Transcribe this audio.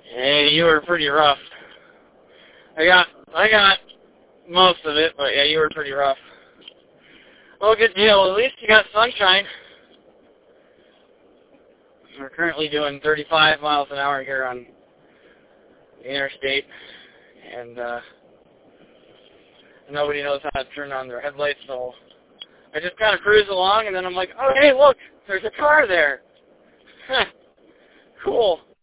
Hey, you were pretty rough. I got most of it, but yeah, you were pretty rough. Well, good deal. At least you got sunshine. We're currently doing 35 miles an hour here on the interstate, and nobody knows how to turn on their headlights, so I just kind of cruise along, and then I'm like, oh, hey, look, there's a car there. Cool.